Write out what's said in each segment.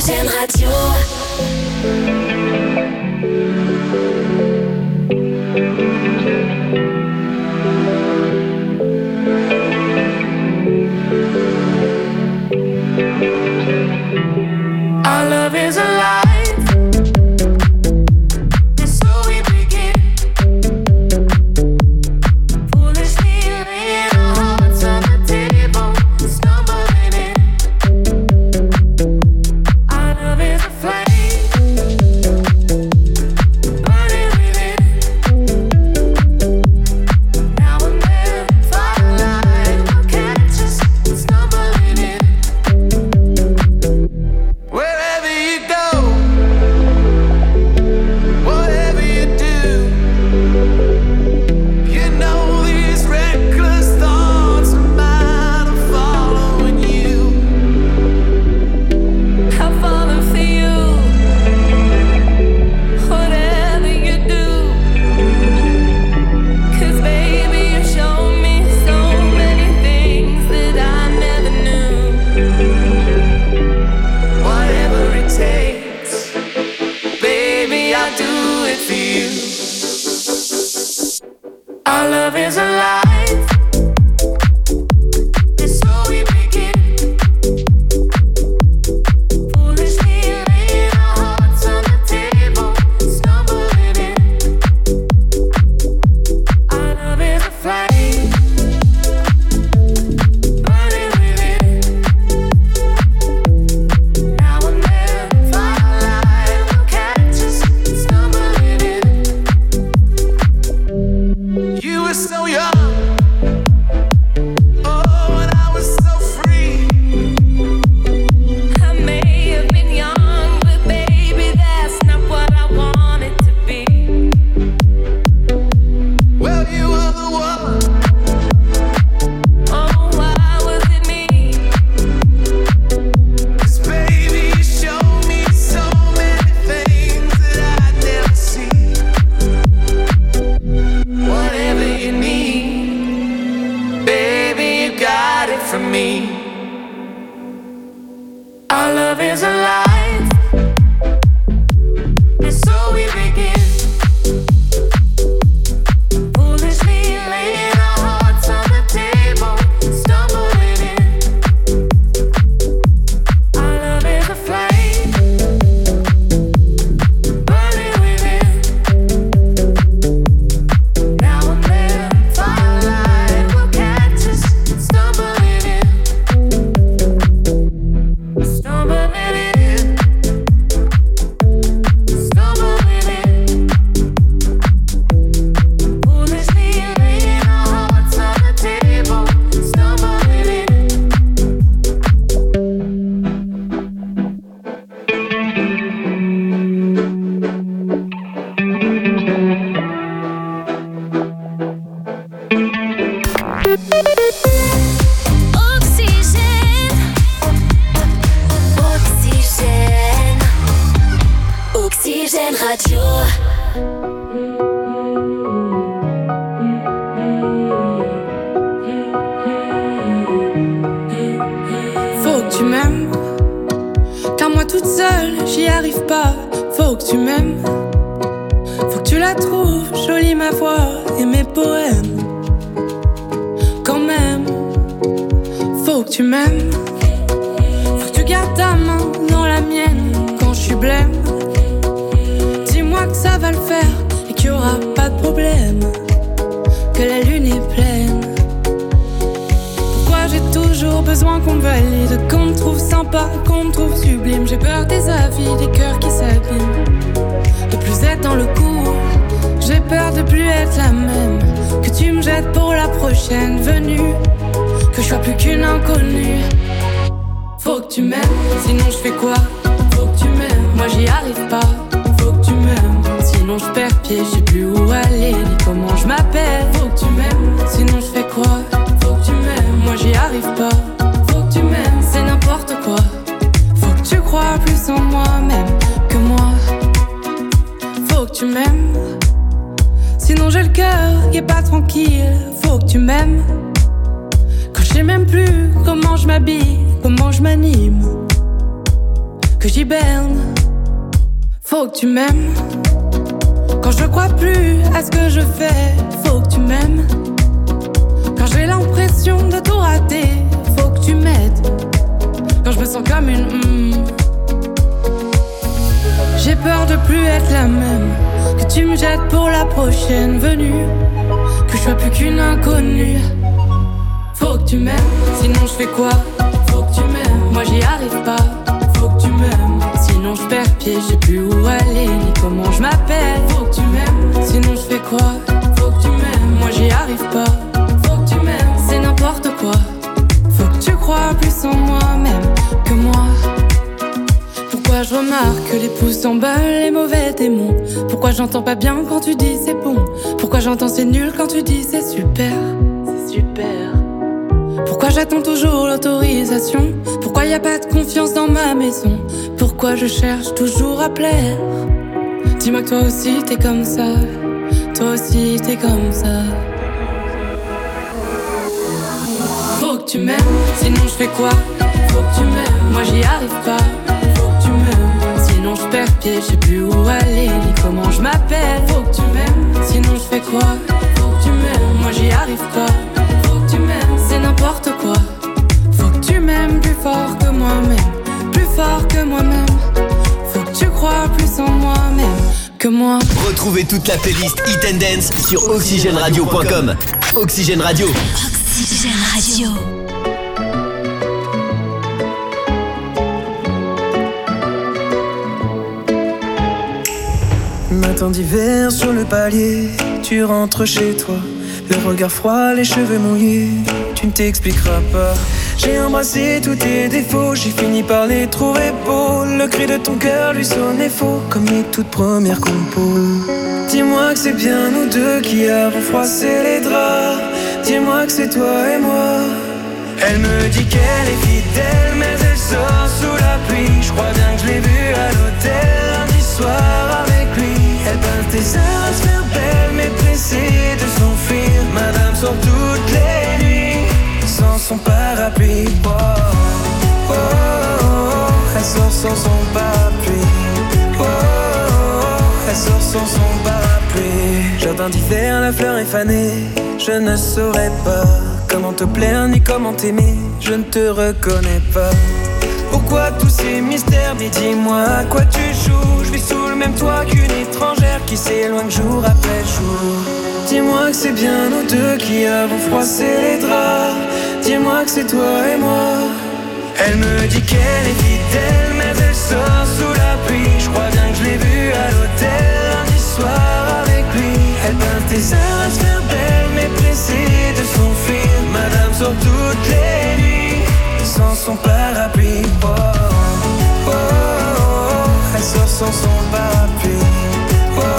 Oxygène Radio. Our love is alive. Our love is alive. que j'hiberne. Faut que tu m'aimes. Quand je crois plus à ce que je fais, faut que tu m'aimes. Quand j'ai l'impression de tout rater, faut que tu m'aides. Quand je me sens comme une j'ai peur de plus être la même. Que tu me jettes pour la prochaine venue. Que je sois plus qu'une inconnue. Faut que tu m'aimes, sinon je fais quoi? Faut que tu m'aimes, moi j'y arrive pas. Faut que tu m'aimes, sinon je perds pied. Je sais plus où aller, ni comment je m'appelle. Faut que tu m'aimes, sinon je fais quoi? Faut que tu m'aimes, moi j'y arrive pas. Faut que tu m'aimes, c'est n'importe quoi. Faut que tu crois plus en moi-même que moi. Pourquoi je remarque que les pouces s'emballent, les mauvais démons? Pourquoi j'entends pas bien quand tu dis c'est bon? Pourquoi j'entends c'est nul quand tu dis c'est super? C'est super. Pourquoi j'attends toujours l'autorisation? Pourquoi y a pas de confiance dans ma maison? Pourquoi je cherche toujours à plaire? Dis-moi que toi aussi t'es comme ça. Toi aussi t'es comme ça. Faut que tu m'aimes, sinon je fais quoi? Faut que tu m'aimes, moi j'y arrive pas. Sinon je perds pied, je sais plus où aller, ni comment je m'appelle. Faut que tu m'aimes, sinon je fais quoi? Faut que tu m'aimes, moi j'y arrive pas. Faut que tu m'aimes, c'est n'importe quoi. Faut que tu m'aimes plus fort que moi-même, plus fort que moi-même. Faut que tu crois plus en moi-même que moi. Retrouvez toute la playlist Hit and Dance sur oxygenradio.com. Oxygène Radio. Oxygène Radio. Matin d'hiver sur le palier, tu rentres chez toi, le regard froid, les cheveux mouillés, tu ne t'expliqueras pas. J'ai embrassé tous tes défauts, j'ai fini par les trouver beaux. Le cri de ton cœur lui sonnait faux, comme les toutes premières compos. Dis-moi que c'est bien nous deux qui avons froissé les draps. Dis-moi que c'est toi et moi. Elle me dit qu'elle est fidèle, mais elle sort sous la pluie. Je crois bien que je l'ai vue à l'hôtel lundi soir avec lui. Elle peint tes heures à se faire belle, mais pressée de s'enfuir. Madame sort toutes les nuits sans son parapluie. Oh, oh, oh, oh. Elle sort sans son parapluie. Oh, oh, oh. Elle sort sans son parapluie. Jardin d'hiver, la fleur est fanée. Je ne saurais pas comment te plaire ni comment t'aimer. Je ne te reconnais pas. Pourquoi tous ces mystères? Mais dis-moi à quoi tu joues. Je vis sous le même toit qu'une étrangère qui s'éloigne jour après jour. Dis-moi que c'est bien nous deux qui avons froissé les draps. Dis-moi que c'est toi et moi. Elle me dit qu'elle est fidèle, mais elle sort sous la pluie. Je crois bien que je l'ai vue à l'hôtel lundi soir avec lui. Elle peint tes heures à se faire belle, mais pressée de s'enfuir. Madame sort toutes les nuits sans son parapluie. Oh, oh, oh, oh. Elle sort sans son parapluie. Oh, oh,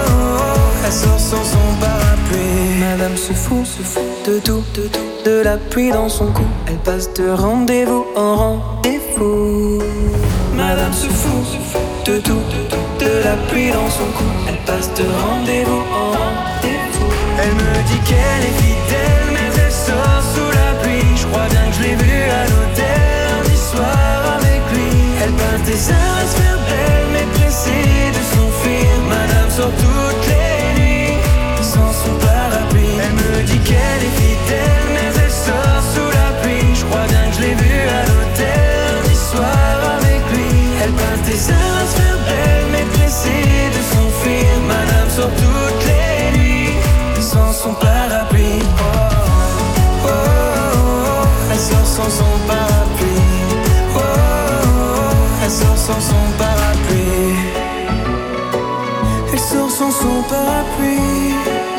oh. Elle sort sans son parapluie. Madame se fout de tout, de la pluie dans son cou. Elle passe de rendez-vous en rendez-vous. Madame se fout de tout, de la pluie dans son cou. Elle passe de rendez-vous en rendez-vous. Elle me dit qu'elle est fidèle, mais elle sort sous la pluie. Je crois bien que je l'ai vue à l'hôtel lundi soir avec lui. Elle peint tes heures à se faire belle, mais pressée de s'enfuir. Madame sort toutes les nuits sans son parapluie. Elle me dit qu'elle est fidèle, mais elle sort sous la pluie. Je crois bien que je l'ai vue à l'hôtel lundi soir avec lui. Elle peint tes heures à se faire belle, mais pressée de s'enfuir. Madame sort toutes les nuits sans son parapluie. Oh, oh, oh, oh. Elle sort sans son parapluie. Oh, oh, oh. Elle sort sans son parapluie. Elle sort sans son parapluie.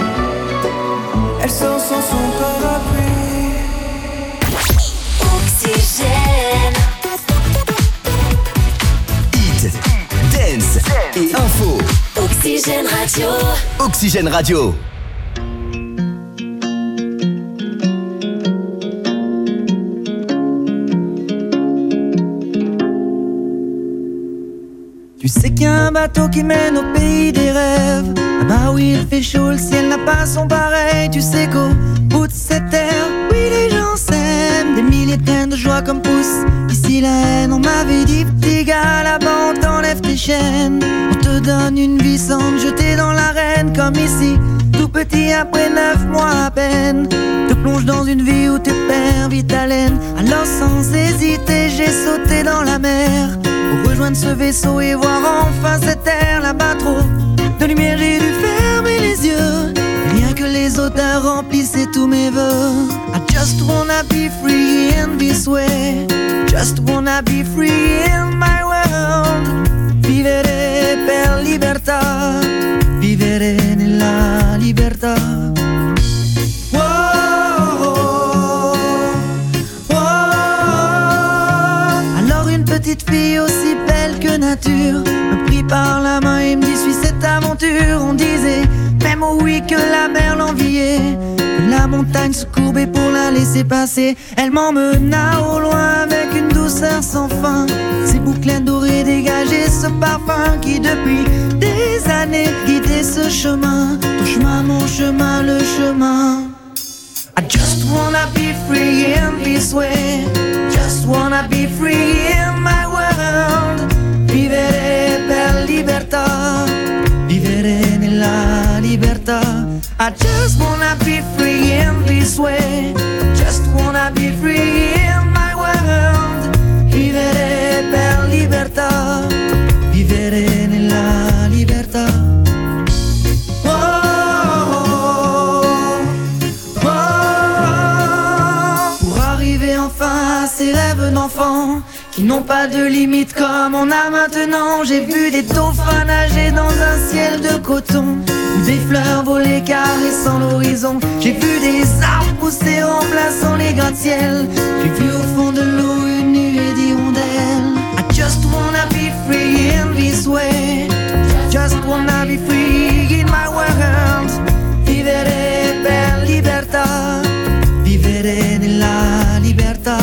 Elle sort sans son parapluie. Oxygène. Hit, dance et info. Oxygène Radio. Oxygène Radio. Tu sais qu'il y a un bateau qui mène au pays des rêves. Ah bah oui, il fait chaud, le ciel n'a pas son pareil. Tu sais qu'au bout de cette terre, oui, les gens s'aiment. Des milliers de graines de joie comme poussent ici la haine. On m'avait dit, petit gars, là-bas les chaînes. On te donne une vie sans te jeter dans l'arène. Comme ici, tout petit après 9 mois à peine. Te plonge dans une vie où tu perds vite haleine. Alors sans hésiter, j'ai sauté dans la mer pour rejoindre ce vaisseau et voir enfin cette terre. Là-bas trop de lumière, j'ai dû fermer les yeux. Rien que les odeurs remplissaient tous mes vœux. I just wanna be free in this way. Just wanna be free in my world. Vivere per libertà. Vivere nella libertà. Alors une petite fille aussi belle que nature me prit par la main et me dit suis cette aventure. On disait même oh oui que la mer l'enviait, que la montagne se courbait pour la laisser passer. Elle m'emmena au loin avec une douceur sans fin. Ses boucles dorées dégageaient ce parfum qui depuis des années guidait ce chemin. Ton chemin, mon chemin, le chemin. I just wanna be free in this way. Just wanna be free in my world. Vivere per libertà. Vivere nella libertà. I just wanna be free in this way. Just wanna be free in my world. Vivere per libertà. Vivere nella libertà. Ces rêves d'enfants qui n'ont pas de limite comme on a maintenant. J'ai vu des dauphins nager dans un ciel de coton, des fleurs voler caressant l'horizon. J'ai vu des arbres pousser remplaçant les gratte-ciel. J'ai vu au fond de l'eau une nuée d'hirondelles. I just wanna be free in this way. Just wanna be free in my world. Vivere per libertà. Vivere nella libertà.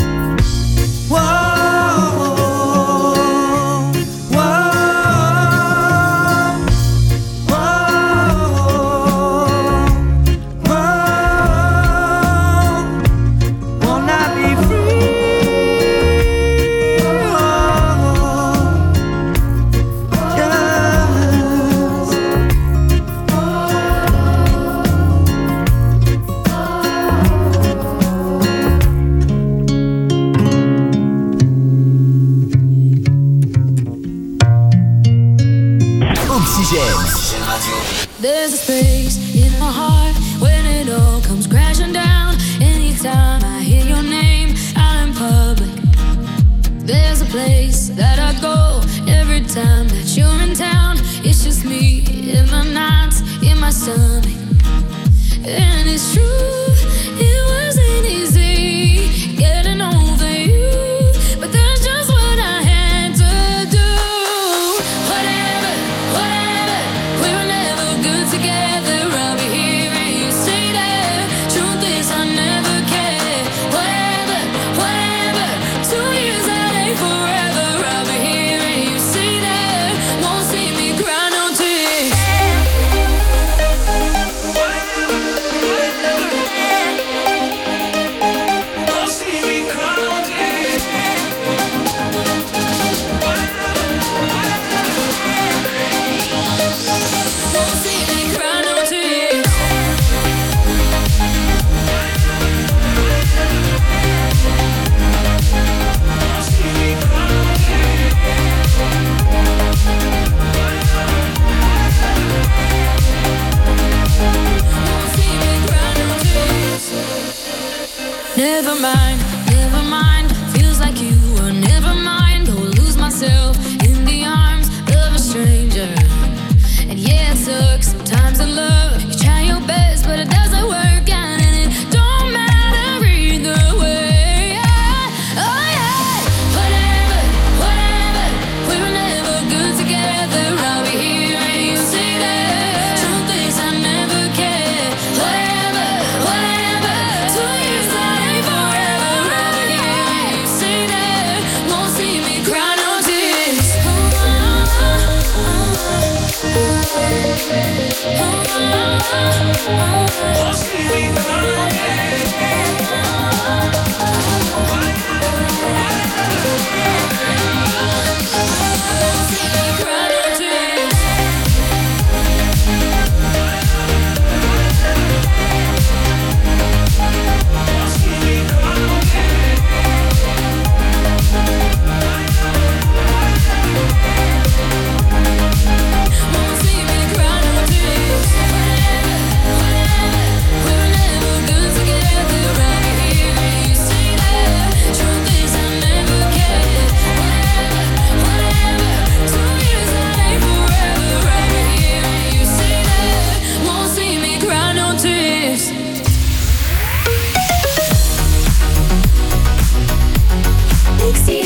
There's a space in my heart when it all comes crashing down. Anytime I hear your name out in public, there's a place that I go every time that you're in town. It's just me in the nights, in my stomach. And it's true, it wasn't easy getting over you, but that's just what I had to do. Whatever, whatever, we were never good together. I'll be here and you stay there. Truth is I never cared. Whatever, whatever, 2 years that ain't forever. I'll be here and you stay there. Won't see me cry no tears. Never mind, never mind. Feels like you were never mind. Go lose myself in the arms of a stranger. And yeah, it sucks sometimes in love. You try your best, but it doesn't work out, and it don't matter either way. Oh yeah, whatever, whatever. We were never good together. I'll be here and you stay there. Truth is I never cared. Whatever, whatever. 2 years that ain't forever.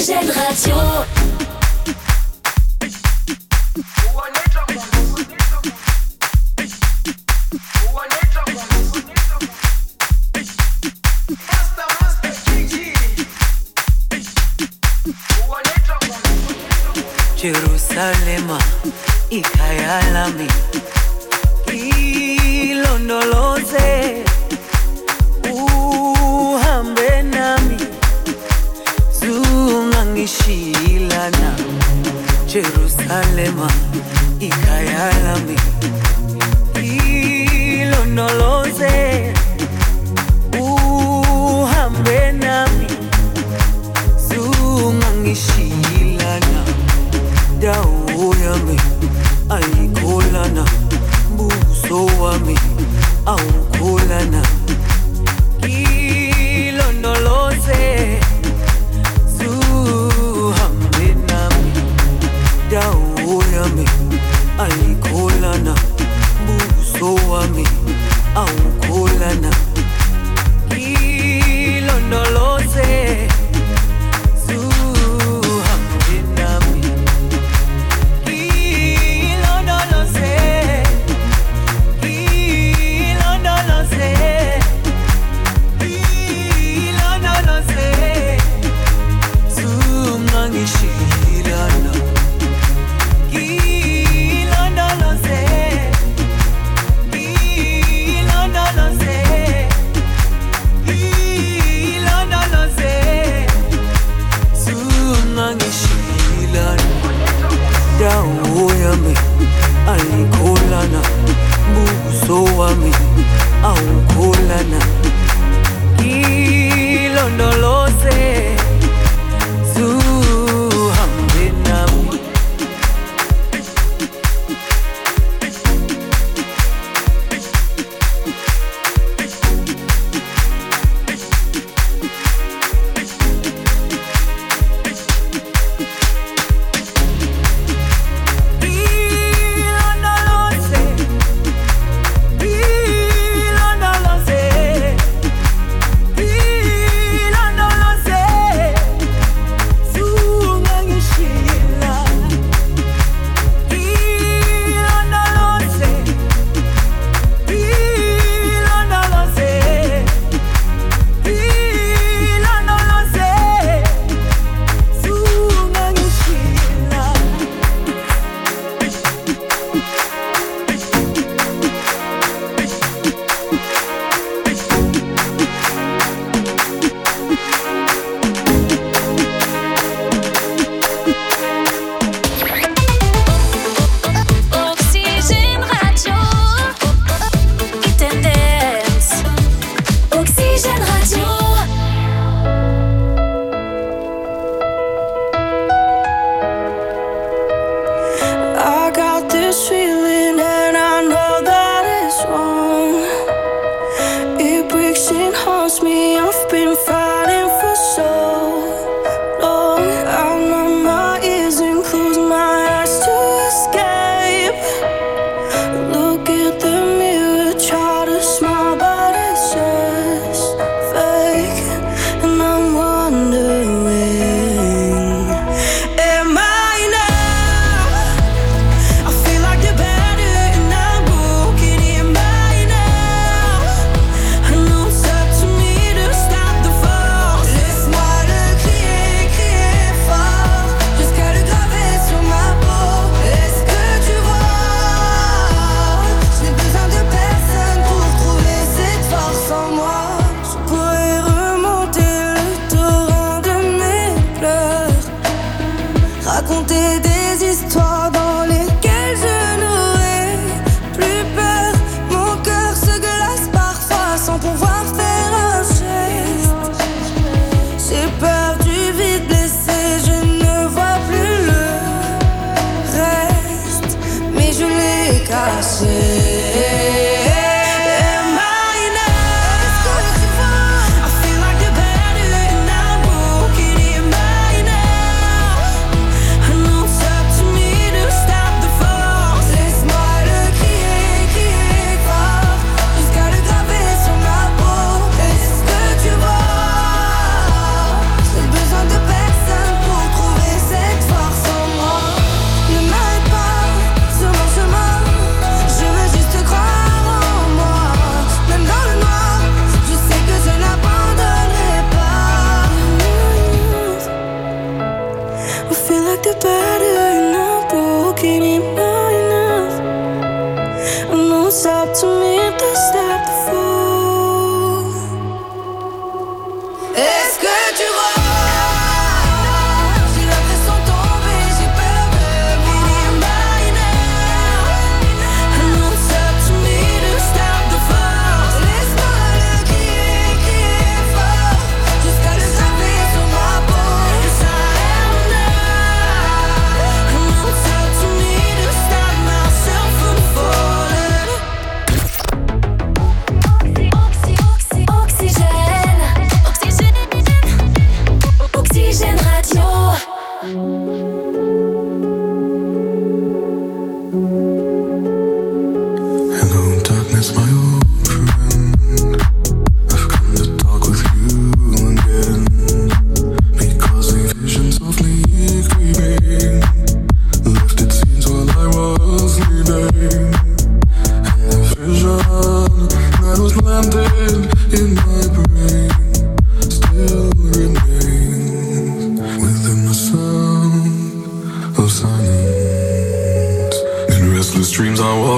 Oxygène Radio. Jerusalema, ikhaya lami, ilondoloze, uhambe nami, zungangishilana. Jerusalema, ikhaya lami, ilondoloze, uhambe nami, zungangishilana. Dawo yami ayikholana, buso wami awukholana. Ilondoloze, zuhambe nami. Dawo yami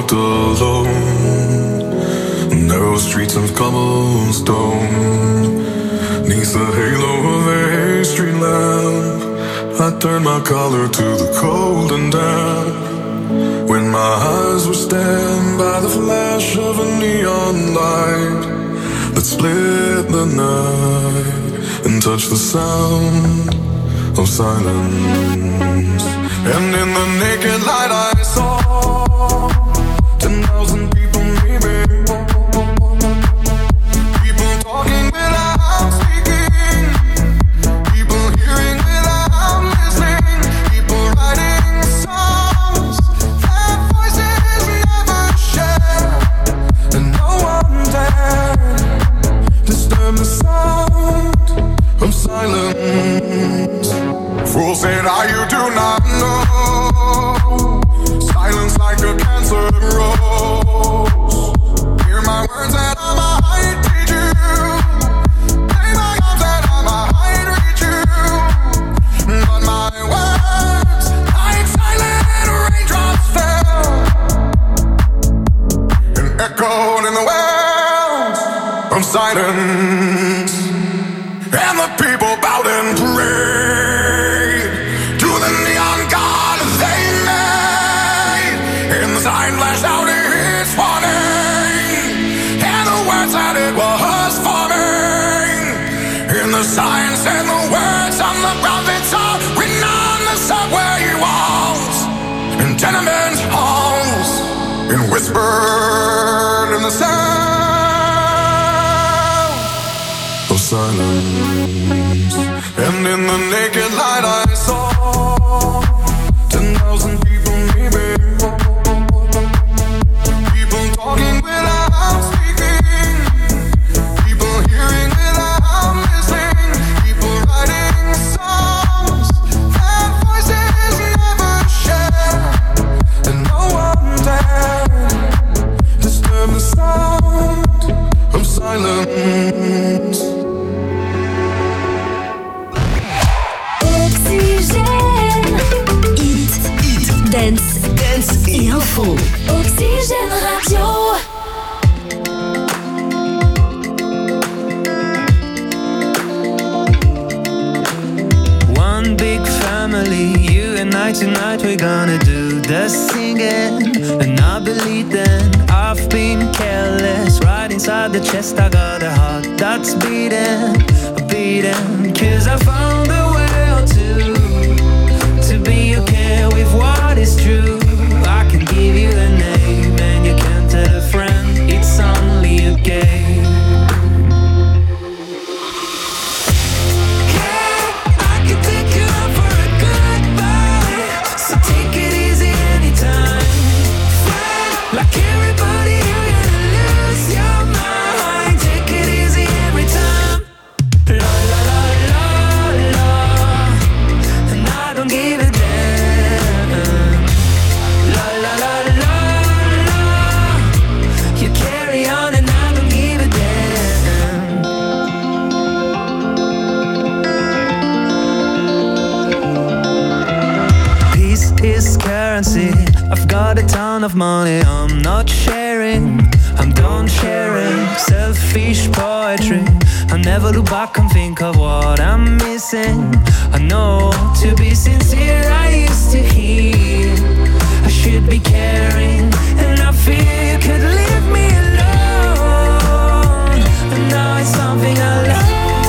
walked alone, narrow streets of cobblestone, neath the halo of a street lamp. I turned my collar to the cold and damp. When my eyes were stabbed by the flash of a neon light that split the night and touched the sound of silence. And in the naked light I saw 10,000 people, maybe. People talking without speaking, people hearing without listening, people writing songs their voices never share, and no one dared disturb the sound of silence. Fools said, you do not know. Silence like a cancer grows. Hear my words that I might teach you. Play my arms that I might reach you. But my words, like silent raindrops, fell and echoed in the wells of silence. And the people bowed and prayed to the neon god they made. And the sign flashed out its warning, and the words that it was forming. And the sign said the words on the prophets are written on the subway walls and tenement halls, and whispered in the sound of silence. And in the naked light I saw 10,000 people, maybe. People talking without speaking, people hearing without listening, people writing songs their voices never share, and no one dared disturb the sound of silence. Dance et info. Oxygène Radio. One big family, you and I tonight. We're gonna do the singing, and I believe then I've been careless. Right inside the chest I got a heart that's beating, beating. 'Cause I found a way to be okay with what is true. I can give you a name and you can tell a friend it's only a game. Hey, I can take you out for a goodbye, so take it easy anytime. Friend, like everybody, you're gonna lose your mind. Take it easy every time. La la la la la, and I don't give a damn. La la la la la, you carry on and I don't give a damn. Peace is currency. I've got a ton of money, I'm not sharing. I'm done sharing selfish poetry. I never look back and think of what I'm missing. I know, to be sincere, I used to hear I should be caring, and I fear you could leave me alone. And now it's something I love.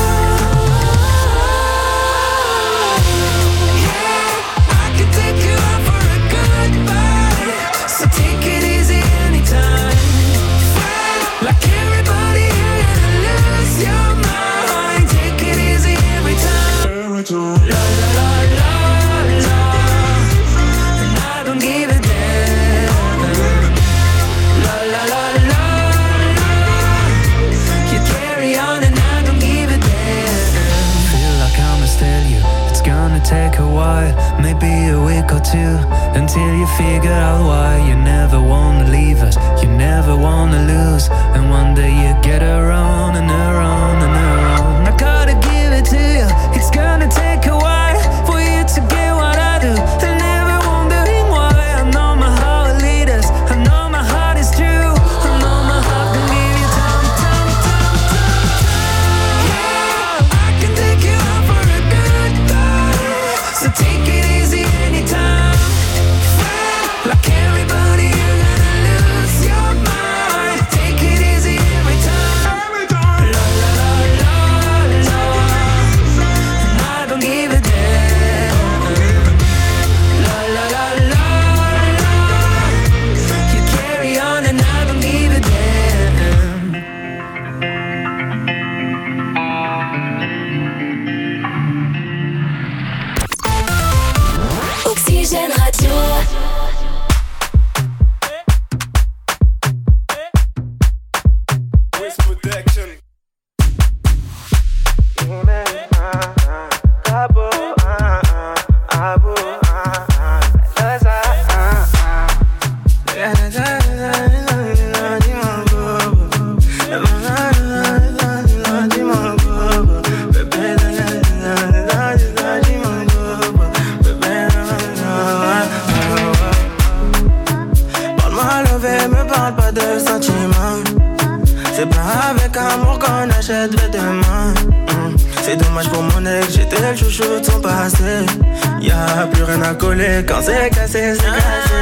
Yeah, I could take you out for a goodbye, so take it easy anytime. Friend, like everybody, you're gonna lose your mind. Take it easy every time. La la la la la, and I don't give a damn. La la la la la, you carry on and I don't give a damn. Feel like I must tell you, it's gonna take a while, maybe a week or two, until you figure out why you never wanna leave us, you never wanna lose, and one day you get around and around and around. I gotta give it to you, it's gonna take a while for you to get what I do, and never wondering why. I know my heart lead us, I know my heart dommage pour mon ex, j'étais le chouchou de son passé. Y'a plus rien à coller quand c'est cassé, c'est cassé.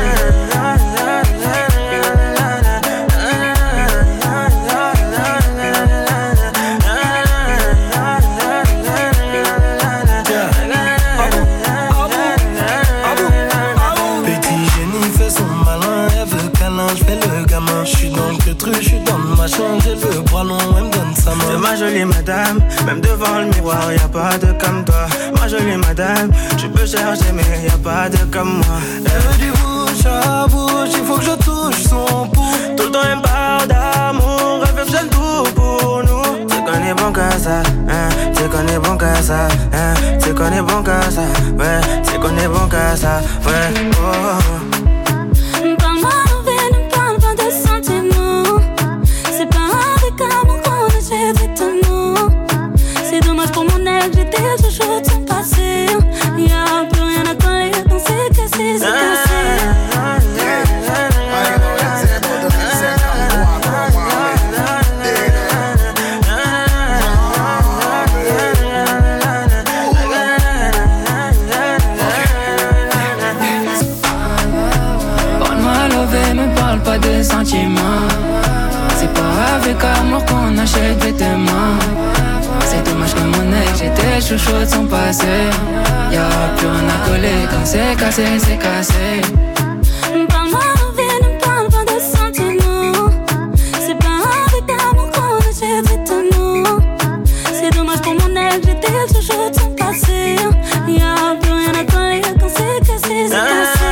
J'ai le bras long, elle me donne sa main. C'est ma jolie madame, même devant le miroir, y'a pas de comme toi. Ma jolie madame, tu peux chercher mais y'a pas de comme moi. Elle veut du bouche à bouche, il faut que je touche son pouls. Tout le temps elle me parle d'amour, elle veut faire tout pour nous. C'est qu'on est bon qu'à ça, hein, c'est qu'on est bon qu'à ça, hein, c'est qu'on est bon qu'à ça, ouais, c'est qu'on est bon qu'à ça, ouais, oh. C'est dommage pour mon ex, j'étais le chouchou de son passé. Y'a plus rien à coller, donc c'est cassé, c'est cassé. Parle-moi lové, me parle pas de sentiments. C'est pas avec amour qu'on achète vêtements. C'est dommage que mon ex, j'étais chouchou de son passé. Y'a plus rien à coller quand c'est cassé, c'est cassé. Parle-moi lové, ne parle pas de sentiments. C'est pas avec amour qu'on achète vêtements. C'est dommage pour mon ex, j'étais chouchou de son passé. Y'a plus rien à coller quand c'est cassé, c'est cassé.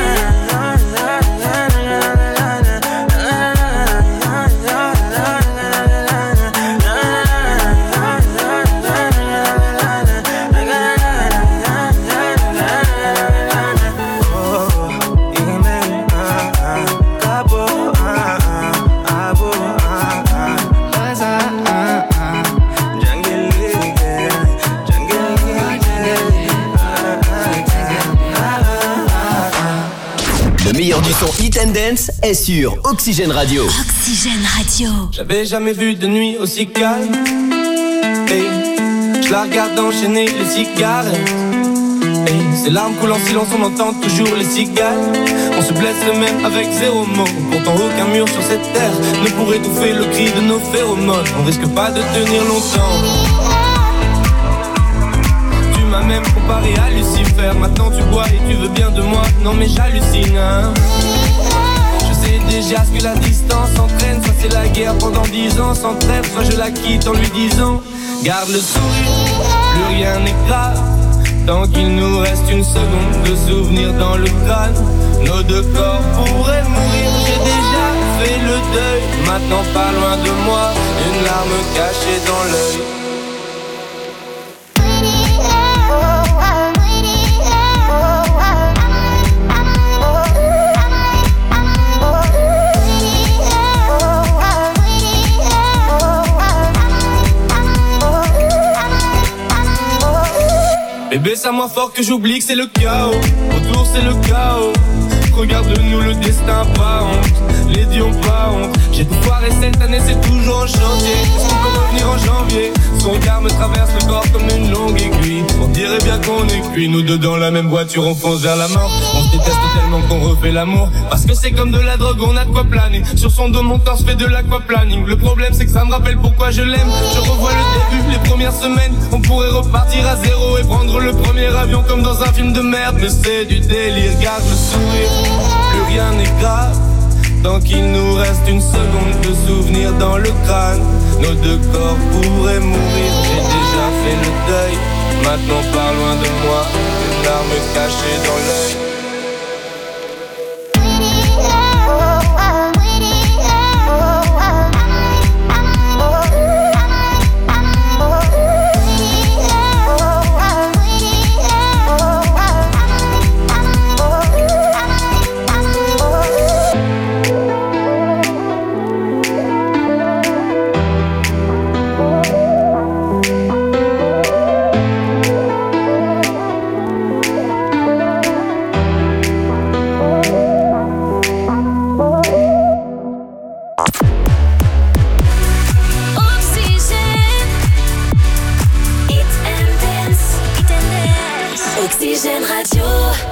Du son Hit and Dance est sur Oxygène Radio. Oxygène Radio. J'avais jamais vu de nuit aussi calme. Hey, je la regarde enchaîner les cigarettes. Hey, ses larmes coulent en silence, on entend toujours les cigales. On se blesse le même avec zéro mot. Pourtant aucun mur sur cette terre ne pourrait étouffer le cri de nos phéromones. On risque pas de tenir longtemps. Tu m'as même comparé à Lucifer. Maintenant tu bois et tu veux bien de moi. Non mais j'hallucine, hein. Je sais déjà ce que la distance entraîne. Soit c'est la guerre pendant 10 ans sans trêve, soit je la quitte en lui disant garde le sourire, plus rien n'est grave. Tant qu'il nous reste une seconde de souvenir dans le crâne, nos deux corps pourraient mourir. J'ai déjà fait le deuil, maintenant pas loin de moi, une larme cachée dans l'œil. Bébé, c'est à moi fort que j'oublie que c'est le chaos. Autour c'est le chaos. Regarde-nous, le destin pas honte. Les dieux ont pas honte. J'ai tout foiré cette année, c'est toujours en chantier. Est-ce qu'on peut revenir en janvier? Son regard me traverse le corps comme une longue aiguille. On dirait bien qu'on est cuits. Nous deux dans la même voiture, on fonce vers la mort. On se déteste tellement qu'on refait l'amour. Parce que c'est comme de la drogue, on a de quoi planer. Sur son dos, mon torse fait de l'aquaplaning. Le problème c'est que ça me rappelle pourquoi je l'aime. Je revois le début, les premières semaines. On pourrait repartir à zéro et prendre le premier avion comme dans un film de merde. Mais c'est du délire, garde le sourire. Plus rien n'est grave. Tant qu'il nous reste une seconde de souvenir dans le crâne, nos deux corps pourraient mourir. J'ai déjà fait le deuil, maintenant pas loin de moi, une larme cachée dans l'œil. Oxygène Radio.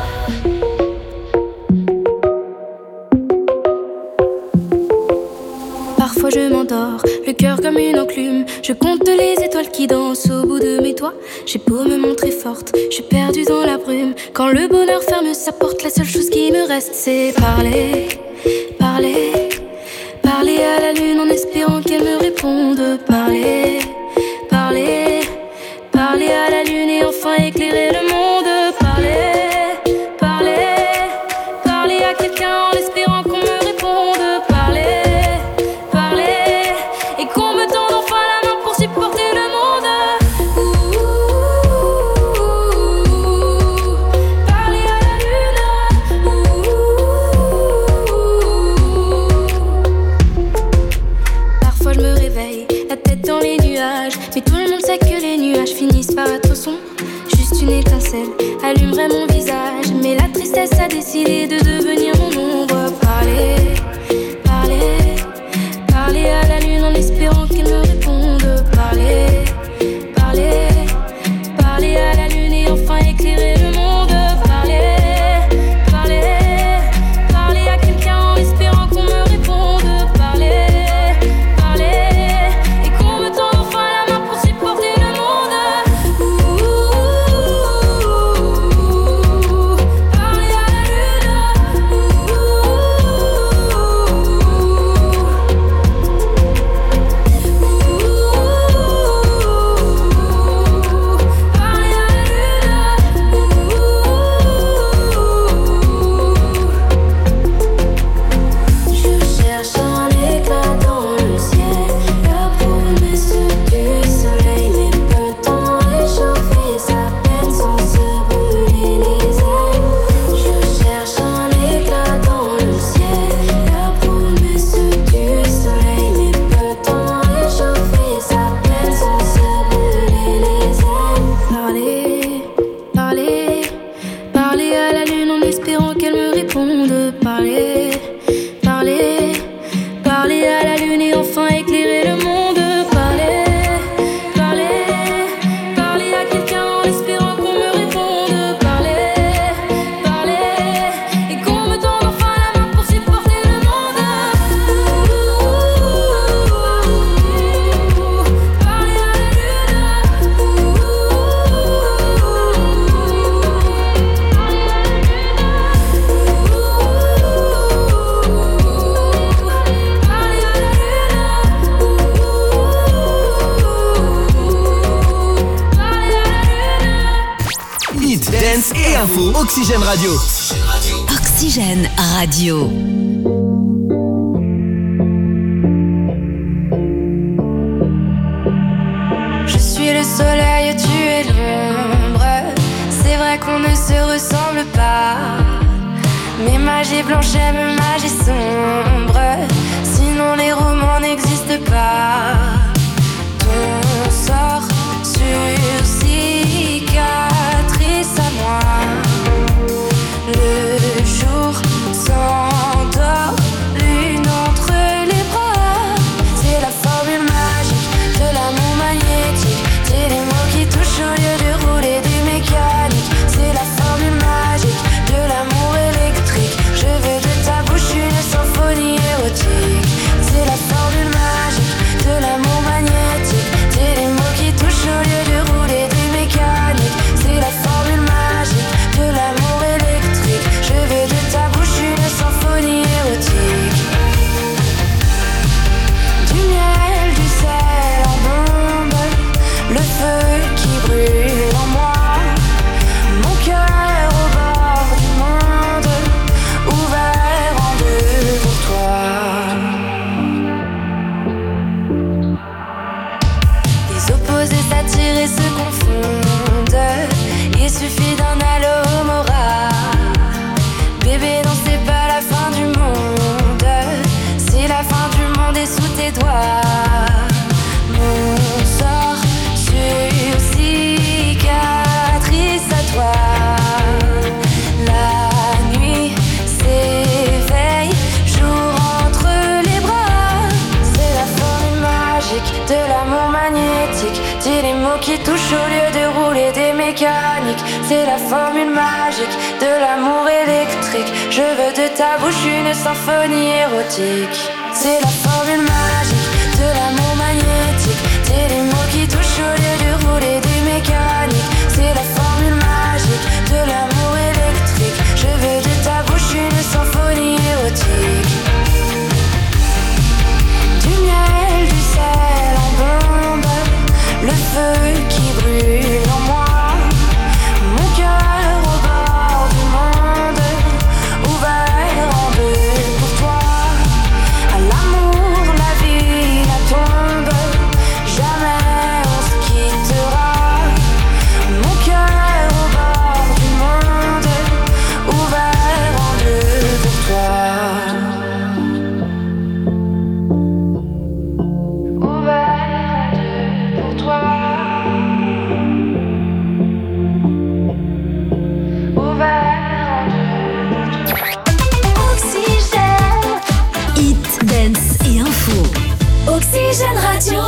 Parfois je m'endors, le cœur comme une enclume. Je compte les étoiles qui dansent au bout de mes doigts. J'ai beau me montrer forte, je suis perdue dans la brume. Quand le bonheur ferme sa porte, la seule chose qui me reste c'est parler, parler, parler à la lune en espérant qu'elle me réponde. Parler, parler, parler à la lune et enfin éclairer le monde. Parler, parler, parler à quelqu'un en espérant qu'on me réponde. Parler, parler, et qu'on me tende enfin la main pour supporter le monde. Parler à la lune. Parfois je me réveille, la tête dans les nuages, mais tout le monde sait que les nuages finissent par être sombres. Juste une étincelle allumerait mon visage, mais la tristesse a décidé de devenir mon ombre. Parler, parler, parler à la lune en espérant qu'elle me réponde. Parler, parler, parler à la lune et enfin éclairer le monde. Parler, parler, parler à quelqu'un en espérant qu'on me réponde. Parler, parler, et qu'on me tende enfin la main pour supporter le monde. Parler à la lune. Parler à la lune. Je cherche un éclat dans le ciel, la promesse du soleil, mais peut-on réchauffer sa peine sans se brûler les ailes? Je cherche un éclat dans le ciel, la promesse du soleil, mais peut-on réchauffer sa peine sans se brûler les ailes? Parler, parler, parler à la lune en espérant qu'elle me réponde. Parler, parler, parler à la lune et enfin éclairer le monde. Parler, parler, parler à quelqu'un en espérant qu'on me réponde. Parler, parler, et qu'on me tende enfin la main pour supporter le monde. Parler à la lune. Hit, dance et info. Oxygène Radio. Oxygène Radio. Je suis le soleil, tu es l'ombre. C'est vrai qu'on ne se ressemble pas, mais magie blanche aime magie sombre. Sinon les romans n'existent pas. Ton sort sur cicatrice à moi. Le jour s'endort, lune entre les bras. C'est la formule magique de l'amour magnétique. C'est les mots qui touchent au lieu de rouler des mécaniques. C'est la formule magique de l'amour électrique. Je veux de ta bouche une mécanique. C'est la formule magique de l'amour électrique. Je veux de ta bouche une symphonie érotique. C'est la formule magique de l'amour magnétique. C'est les mots qui touchent au lieu de rouler des mécaniques. C'est la formule magique de l'amour électrique. Je veux de ta bouche une symphonie érotique. Du miel, du sel en bombe, le feu qui brûle en moi. Mon cœur au bord du monde, ouvert en deux pour toi. À l'amour, la vie, la tombe, jamais on se quittera. Mon cœur au bord du monde, ouvert en deux pour toi. Oxygène Radio.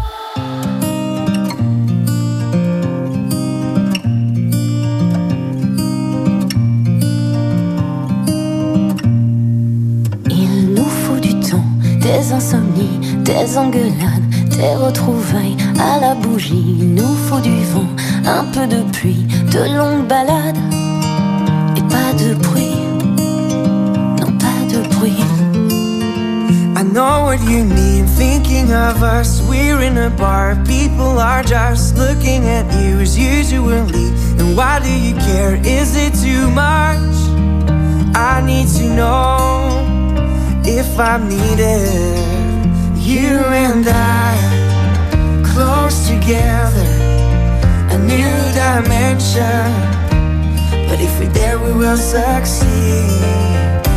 Il nous faut du temps, des insomnies, des engueulades, des retrouvailles à la bougie. Il nous faut du vent, un peu de pluie, de longues balades et pas de bruit. Non, pas de bruit. I know what you mean, thinking of us. We're in a bar, people are just looking at you as usually. And why do you care? Is it too much? I need to know if I'm needed. You and I, close together, a new dimension. But if we're there, we will succeed.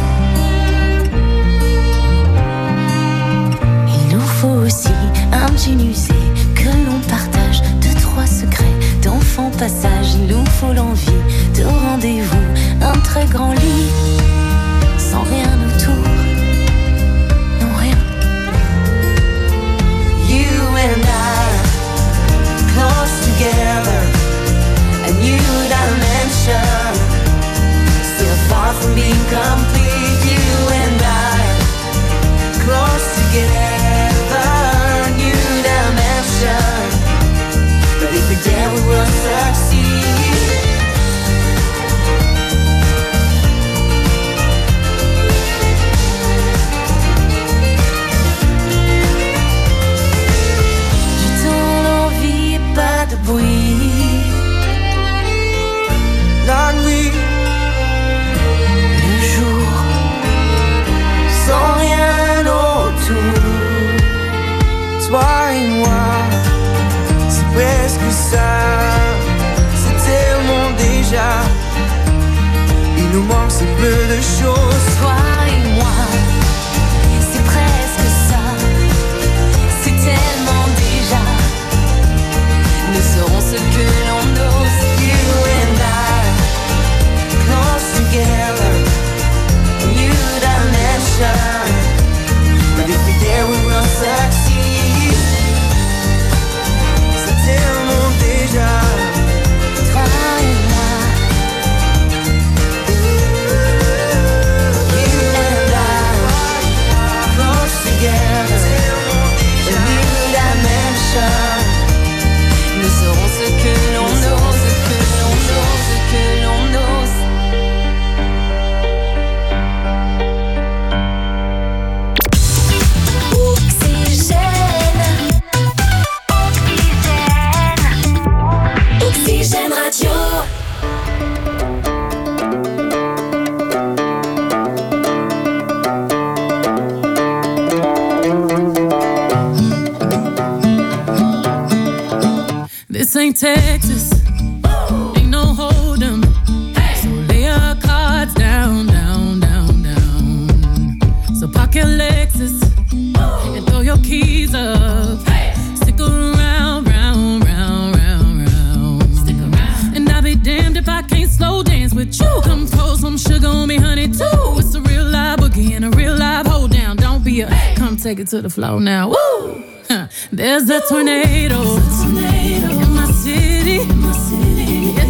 Aussi un jean usé que l'on partage, 2-3 secrets d'enfant passage. Il nous faut l'envie de rendez-vous, un très grand lit sans rien autour, non rien. You and I, close together, a new dimension, still far from being complete. You and I, close together, but if we're there, we will succeed. Du temps, l'envie et pas de bruit. La nuit, le jour, sans rien autour. Toi et moi, c'est presque ça. C'est tellement déjà. Il nous manque si peu de choses. Toi et moi, c'est presque ça. C'est tellement déjà. Nous serons ce que l'on ose. You and I, close together, a new dimension. But if we're there, we will succeed. Déjà, toi et moi, you and I, close together, a new dimension. Nous serons ce que l'on ose, ce que l'on ose, ce que l'on ose. Oxygène Radio. This ain't Texas, ain't no hold 'em. So lay your cards down, down, down, down. So park your Lexus and throw your keys up. Stick around, round, round, round, round. Stick around. And I'll be damned if I can't slow dance with you. Come pour some sugar on me, honey, too. It's a real live boogie and a real live hold down. Don't be a, come take it to the floor now. Woo! There's a tornado in my city.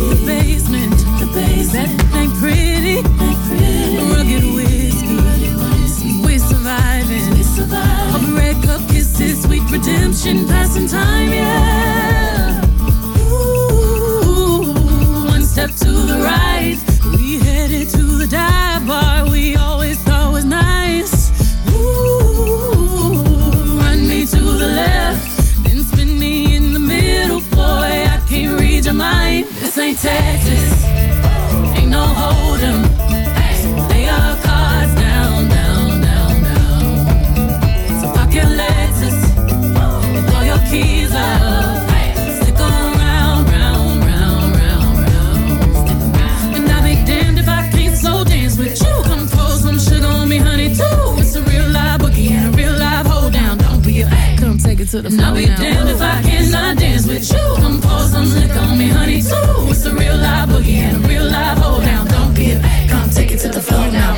mind. This ain't Texas, ain't no hold'em. Lay your cards down, down, down, down. So park your Lexus and throw your keys up. Stick around, round, round, round, round. And I'll be damned if I can't slow dance with you. Come pour some sugar on me, honey, too. It's a real live boogie and a real live hold down. Don't be a come take it to the floor. I'll be damned if I cannot dance with you. Come pour some liquor on me, honey, too. It's a real live boogie and a real live hold down. Don't be a come take it to the floor now.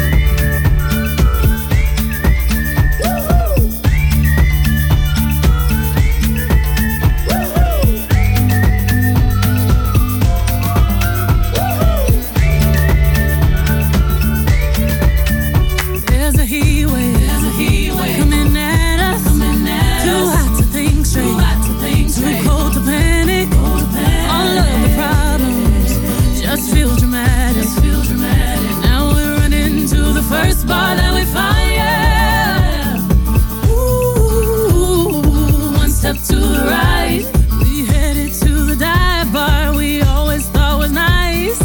Bar that we find, yeah. Ooh, one step to the right, we headed to the dive bar we always thought was nice.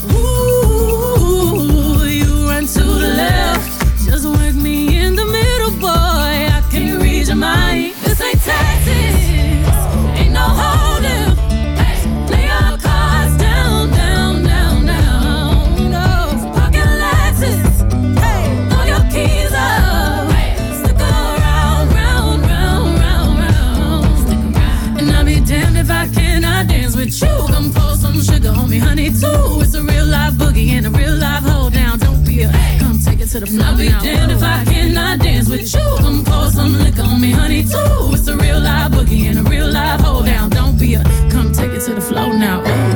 Ooh, you run to the left, just work me in the middle, boy. I can't read your mind. This ain't Texas, ain't no hold'em. Lay your cards down, down, down, down. No, pocket Lexus. Keys up, stick around, round, round, round, round. And I'll be damned if I cannot dance with you. Come pour some sugar on me, honey, too. It's a real live boogie and a real live hold down. Don't be a come take it to the floor. I'll be damned if I cannot dance with you. Come pour some liquor on me, honey, too. It's a real live boogie and a real live hold down. Don't be a come take it to the floor now. Ooh.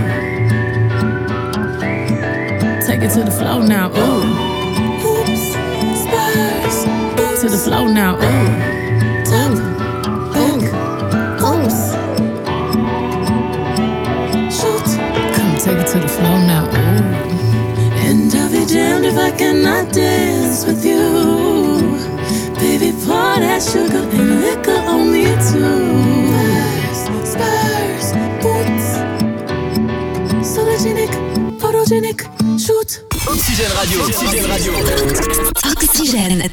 Take it to the floor now. Ooh. To the flow now, ooh, ooh, oops. Shoot, come take it to the flow now, ooh. And I'll be damned if I cannot dance with you. Baby, pour that sugar and liquor on me too. Spurs, boots, sologenic, photogenic, shoot. Oxygène Radio, Oxygène Radio. Oxygène.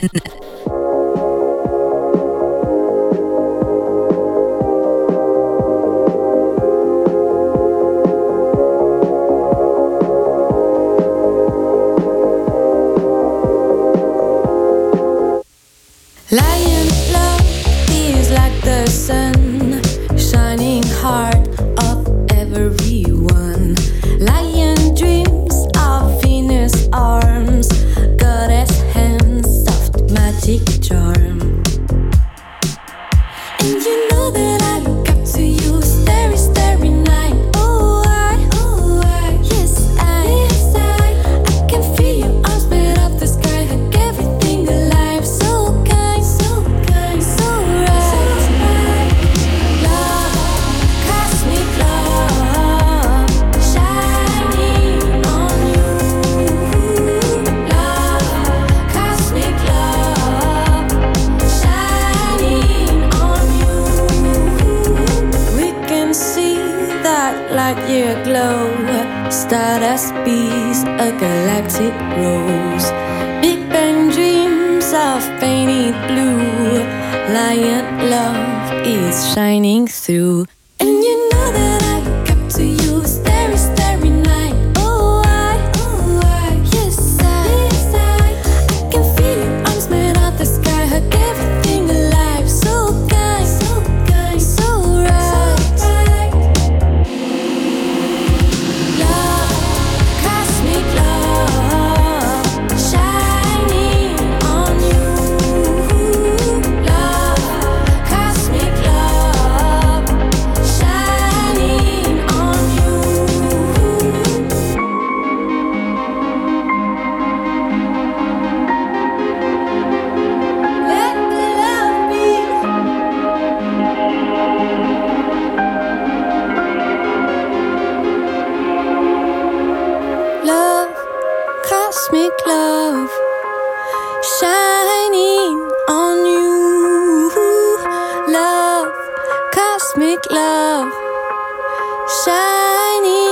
Lion love is like the sun, shining heart of everyone. Lion dreams of Venus arms, goddess hands, soft magic charm. And you know that I look up to you, starry, starry night. Oh I, yes I can feel your arms made of the sky, hug everything alive. So kind, so right. Love, cosmic love, shining on you. Love, cosmic love, shining on you. We can see that light year glow, stardust bees, a galactic rose. Big Bang dreams of painted blue. Lion love is shining through. And you know that I look up to you, starry, starry night. Oh I, yes I can feel your arms made of the sky, hug everything alive. So kind, so right. Love, cosmic love, shining on you. Love, cosmic love, shining on you. Let the love be. Love, cosmic love, shining on you. Love, cosmic love, shining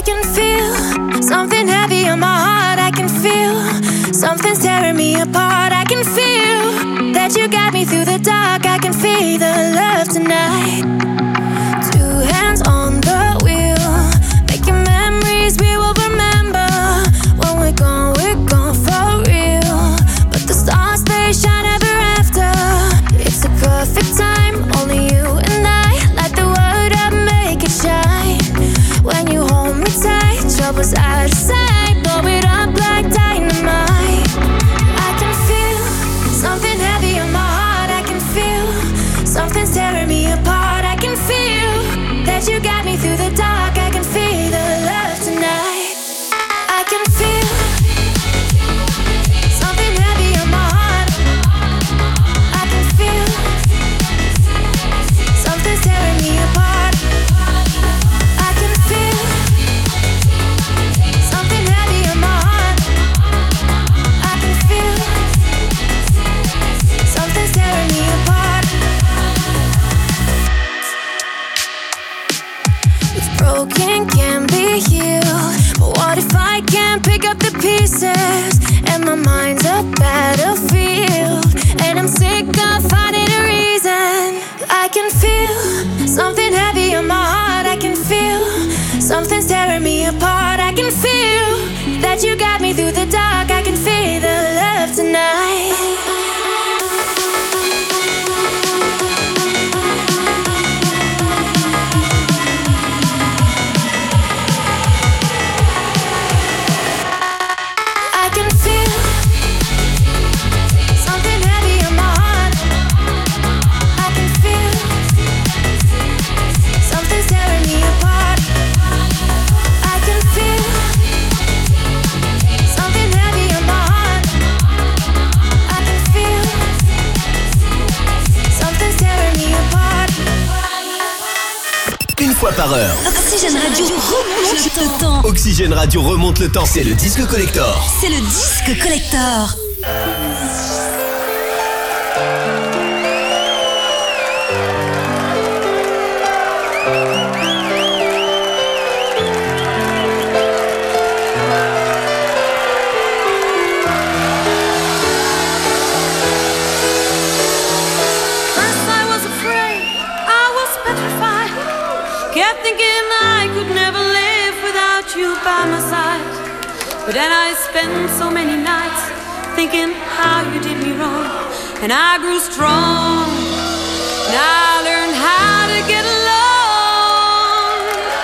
can feel something heavy on my heart. I can feel something's tearing me apart. I can feel that you got me through the dark. I can feel the love tonight. Two hands on the wheel, making memories we will remember. When we're gone for real. But the stars, they shine ever after. It's a perfect time, only you and I. Light the world up, make it shine. When you hold me tight, trouble's out of sight. Blow it up like dynamite. I can feel something heavy on my heart. I can feel something's tearing me apart. I can feel that you got me through the dark. I can feel the love tonight. I can feel something heavy on my heart. I can feel something's tearing me apart. I can feel something heavy on my heart. I can feel something's tearing me apart. It's broken, can be healed. But what if I can't pick up the pieces? And my mind's a battlefield, and I'm sick of finding a reason. I can feel something heavy on my heart. I can feel something's tearing me apart. I can feel that you got me through the dark. I can feel the love tonight. I can feel something heavy on my heart. I can feel something's tearing me apart. I can feel something heavy on my heart. I can feel something's tearing me apart. Une fois par heure. Oxygène Radio remonte le temps. Oxygène Radio remonte le temps, c'est le disque collector. C'est le disque collector. First I was afraid, I was petrified. Kept thinking I could never live without you by my side. But then I spent so many nights thinking how you did me wrong. And I grew strong, and I learned how to get along.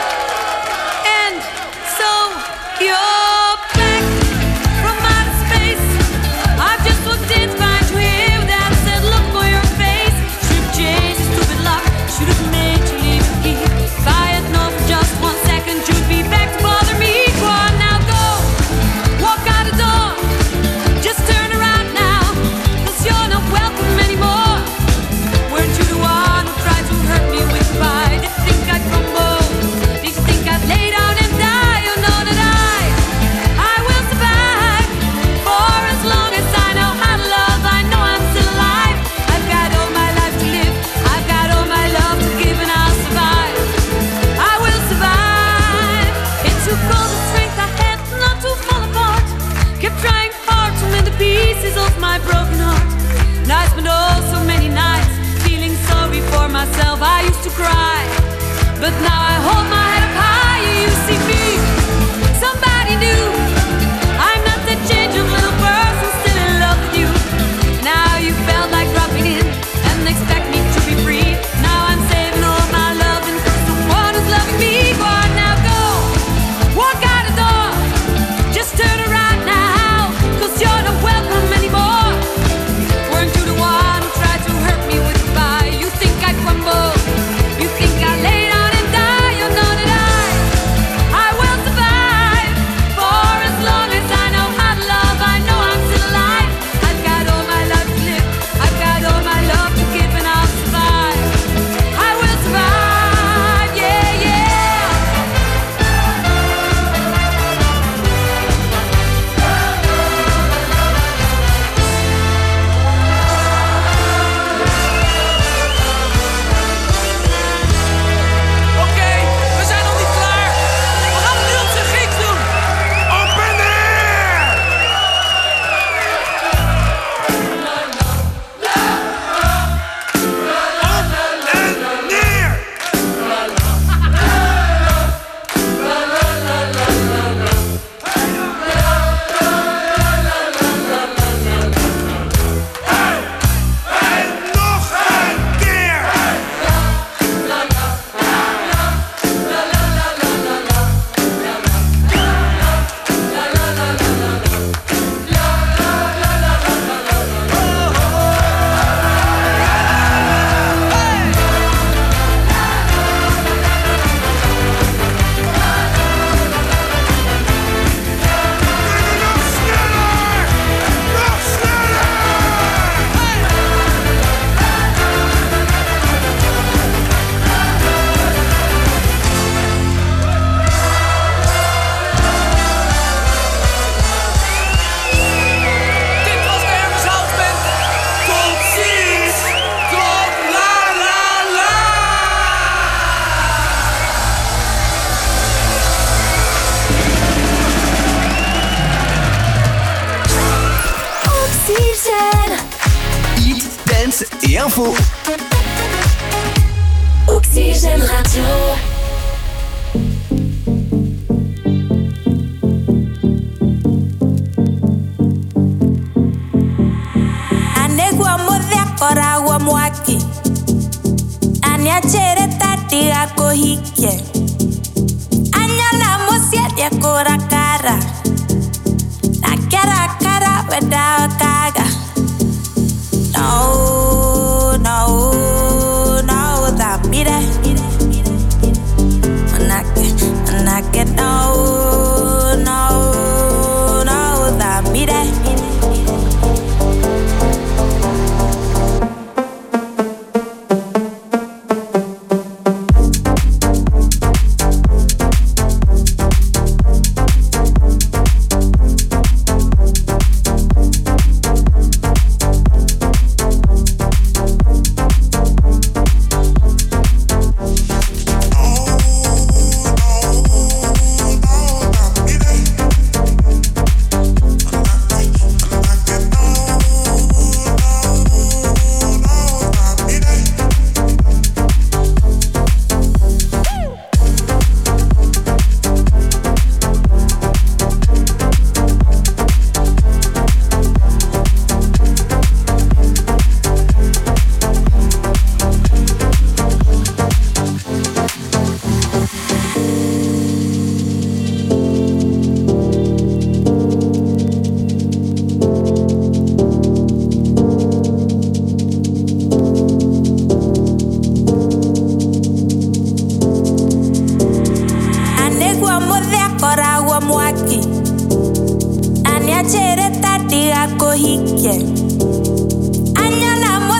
And so you're back from outer space. I just walked in, find you here without a said look for your face. Should've changed the stupid lock, should've made you leave it here. If I had known for just 1 second you'd be back to bother me. Go on now, go, walk out the door. Just turn around now, 'cause you're not welcome anymore. Weren't you the one who tried to hurt me with pride? Did you think I'd crumble? Did you think I'd lay down and die? You know that I will survive. For as long as I know how to love, I know I'm still alive. I've got all my life to live, I've got all my love to give, and I'll survive. I will survive. It took all the strength I had not to fall apart. Kept trying hard to mend the pieces of my broken heart. And I spent oh so many nights feeling sorry for myself. I used to cry, but now I hold my head up high. You see me, somebody new. I'm not that changeable little person still in love with you. Now you felt like dropping in and expect me to be free. Now I'm saving all my loving for someone who's loving me. Go on now, go, walk out the door. Just turn around now, 'cause you're not welcome anymore. Weren't you the one who tried to hurt me with goodbye? You think I'd crumble? You think I'd lay down and die? You know that dance et info. Oxygène Radio. Anegwa modhe kora wa mwaki. Aniachere tati ako hike. Anyana mosia dia kora kara. Na kara kara weda kaga. No, no, no, that be that. Manake, no, no, no, that be that.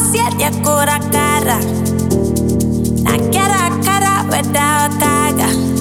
Kara, na kara kara weda kaga.